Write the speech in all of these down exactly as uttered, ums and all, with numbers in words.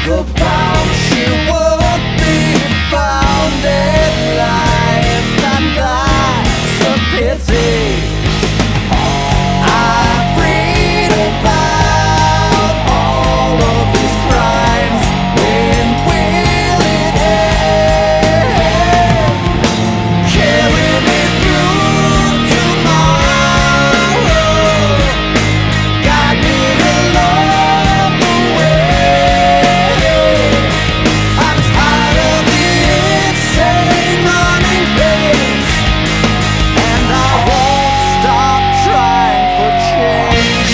The bound she would be found in life, and that's a pity. I read about all of these crimes. When will it end? Carry me through tomorrow. Guide me along the way. I'm tired of the insane running pace, and I won't stop trying for change.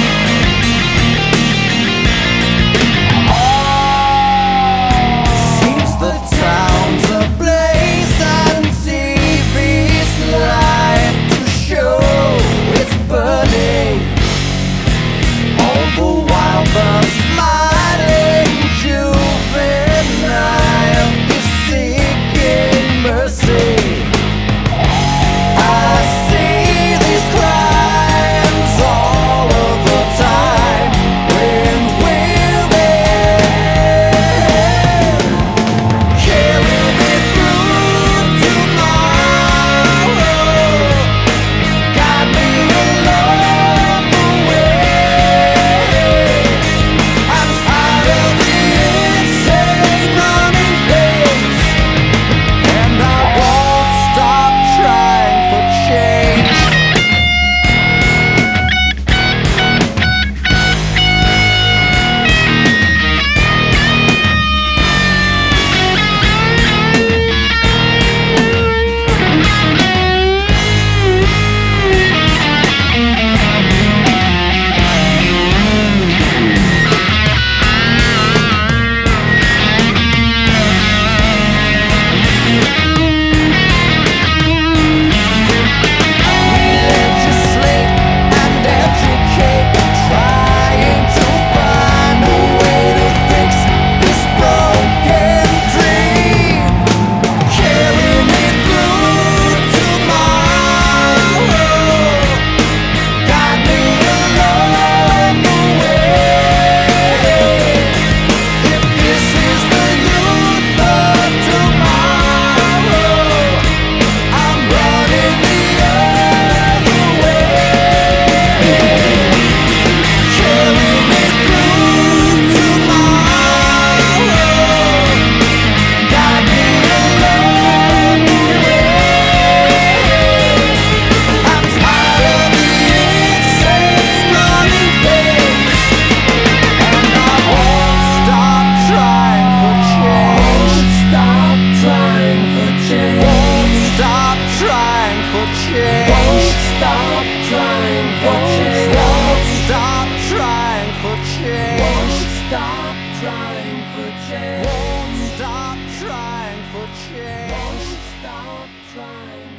Seems the town's ablaze and T V's life to show it's burning. All the while the smiling juvenile is seeking mercy. I see these crimes all of the time. When will they end? Carry me through tomorrow. Guide me along the way. I'm tired of the insane running pace, and I won't stop trying for change. Legislate and educate, trying to find a way to fix this broken dream. Carry me through tomorrow. Guide me along the way. If this is the youth of tomorrow, I'm running the other way. Carry me through tomorrow. Guide me along the way. I'm tired of the insane running pace, and I won't stop trying for change. Won't stop trying for change. Won't stop trying for change. Won't stop trying for change. Won't stop trying for change. Won't stop trying for change. Won't stop trying for change. Won't stop trying.